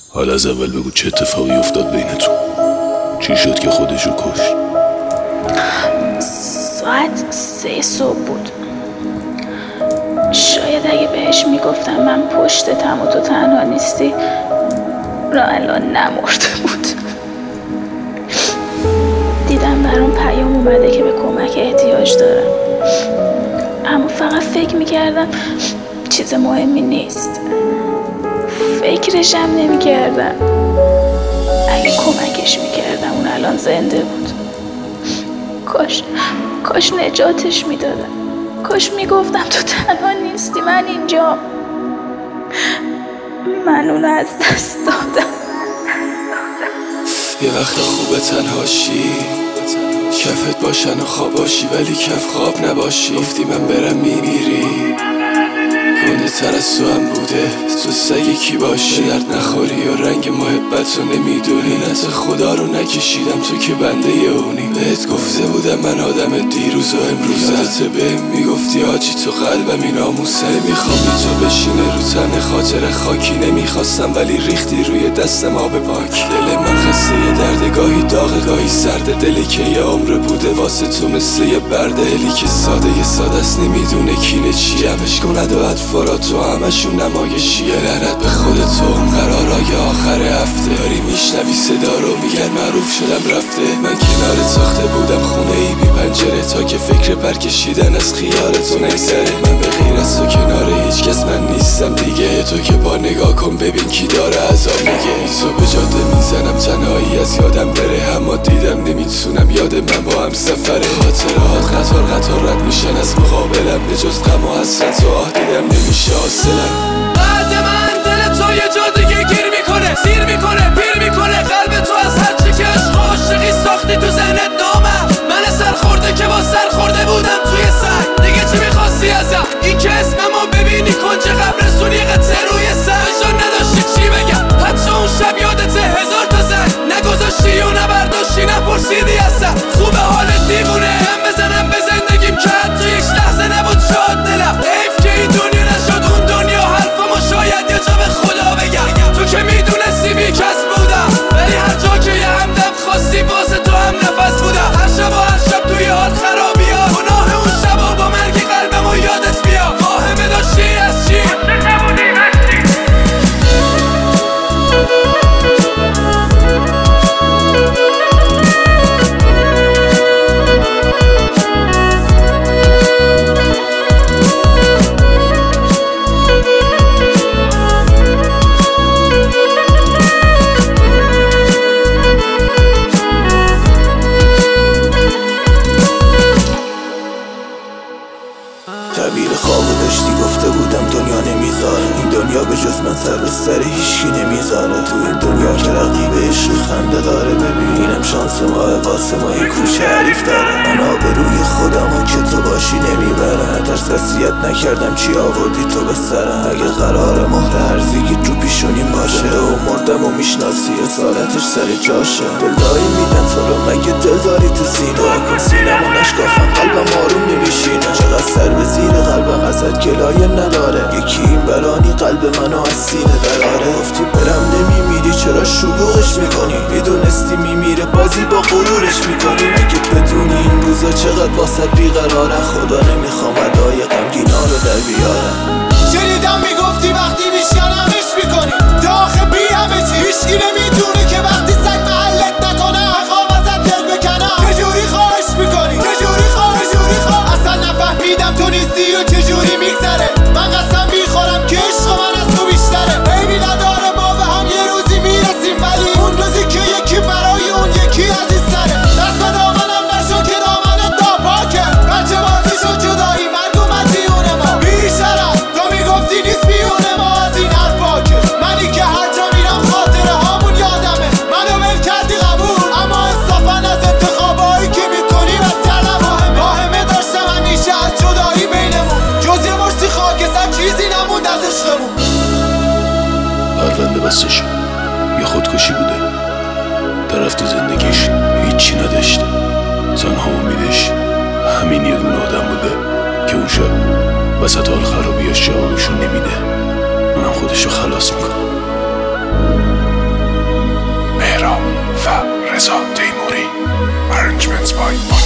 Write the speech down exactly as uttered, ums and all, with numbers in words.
حالا از اول بگو چه اتفاقی افتاد بینتون؟ چی شد که خودشو کشت؟ ساعت سه صبح بود. شاید اگه بهش میگفتم من پشتتم و تو تنها نیستی را الان نمرده بود. دیدم برام پیام اومده که به کمک احتیاج دارم، اما فقط فکر میکردم چیز مهمی نیست. فکرشم نمیکردم اگه کمکش میکردم اون الان زنده بود. کاش کاش نجاتش میدادم. کاش میگفتم تو تنها نیستی، من اینجا. من اونو از دست دادم. یه وقت خوبه تنهاشی، کفت باشن و خواباشی ولی کف خواب نباشی. گفتی من برم میمیری، گنده تر از تو هم بوده تو سگ کی باشی. درد نخوری و رنگ محبت رو نمیدونی، نت خدا رو نکشیدم تو که بنده اونی. بهت گفته بودم من آدم دیروز و امروز، یادت بهم میگفتی آجی تو قلبمی ناموسه. میخوام تو بشینه رو تن خاطر خاکی، نمیخواستم ولی ریختی روی دستم آب پاک. دل من خسته یه درد، گاهی داغ گاهی سرده. دلی که یه عمر بوده واسه تو مثل یه برده. هلی که ساده یه ساده است نمیدونه کینه چیه. همش کند و اطفارا تو همشون نمایشیه. لعنت به خودت اون قرارای آخر هفته. داری میشنوی صدا رو میگن معروف شدم رفته. من کنار ساخته بودم خونه ای بی پنجره، تا که فکر برکشیدن از خیالتو نگذره. من به غیر از تو کنار هیچ کس من نیستم دیگه. تو که با نگاه کن ببین کی داره عذاب میگه. تو به جاده میزنم تنهایی از یادم بره، اما دیدم نمیتونم یاد من با هم سفره. خاطرات قطار قطار رد میشن از مقابلم، به جز غم و حسرت و آه دیدم نمیشه حاصلم. بعد من دل تو یه جا دیگه گیر میکنه، سیر میکنه، پیر میکنه. قلب تو از هر چی که عشق و عاشقی ساختی تو ذهنت نامم. من سرخورده که با سرخورده بودم توی سر. دیگه چی میخواستی ازم؟ این که اسممو ببینی کنج قبرستونی قطعه روی سر. جان نداشتی چی بگم، حتی اون شب یادته هزار تا زن نگذاشتی و نبرداشتی نپرسیدی اصلا خوبه حالت دیوونه. هم بزنم به زندگیم که حتی یک لحظه نبود شاد دلم. حیف که این دنیا نشد اون دنیا. حرفمو شاید یه جا به خدا بگم. تو که میدونستی بی کس بودم، ولی هر جا که یه همدم خواستی واسه تو هم نفس بودم. هر شب و هر شب توی حال خرابی ها، گناه اون شب و با مرگی قلبمو یادت بیا. واهمه داشتی از چی؟ تعبیر خوابو داشتی گفته بودم دنیا نمیذاره. این دنیا به جز من سر به سر هیچکی نمیذاره. تو این دنیا که رقیب عشق خنده داره. ببینم شانس ماه واسه ما یه کوچه حریف داره. من آبروی خودمو که تو باشی نمیبره. نترس وصیت نکردم چی آوردی تو به سرم. اگه قرار مهر هرزگی رو پیشونیم باشه و مردم و میشناسی اصالتش سر جاشه. دلداری میدن تو رو مگه دل داری تو سینه. کن سینمو نشکافم قلبم آروم نمیشینه. چقدر سر به زیر قلبم ازت گلایه نداره. یکی این برانی قلب منو از سینه دراره. گفتی برم نمیمیری چرا شلوغش میکنی؟ میدونستی میمیره بازی با غرورش میکنی. اگه بدونی این روزا چقدر واسط بیقراره. خدا نمیخوام ادای غمگینا رو در بیارم. شنیدم میگفتی وقتی میشکنمش میکنی. داخل بی همه چی هیچکی نمیدونه که وقتی سگ محلت نکنه میخوام ازت دل بکنم. چجوری خواهش میکنی؟ چجوری خواهش چجوری خواهش اصلا نفهمیدم تو نیستی و چجوری میگذره. من قسم میخورم که عشق من از تو بیشتره. عیبی نداره ما به هم یه روزی میرسیم، ولی اون روزی که یکی برای اون یکی عزیزتره. دست به دامنم نشو که دامنت ناپاکه. بچه بازی شد جدایی مرگ و مدیون ما. بیشرف تو میگفتی نیست بیون ما از این حرفاکه. منی که هر جا میرم خاطره هامون یادمه. منو ول کردی قبول، اما انصافا از انتخابایی که میکنی بدتر نماهمه. واهمه داشتم همیشه از جدایی بینمون، جز یه مشتی خاکستر چیزی نموند از عشقمون. پرونده بسته شد. یه خودکشی بوده. طرف تو زندگیش هیچی نداشته، تنها امیدش همین یه دونه آدم بوده که اون شب وسط حال خرابیاش جوابشون نمیده. اونم خودشو خلاص میکنه. Arrangements by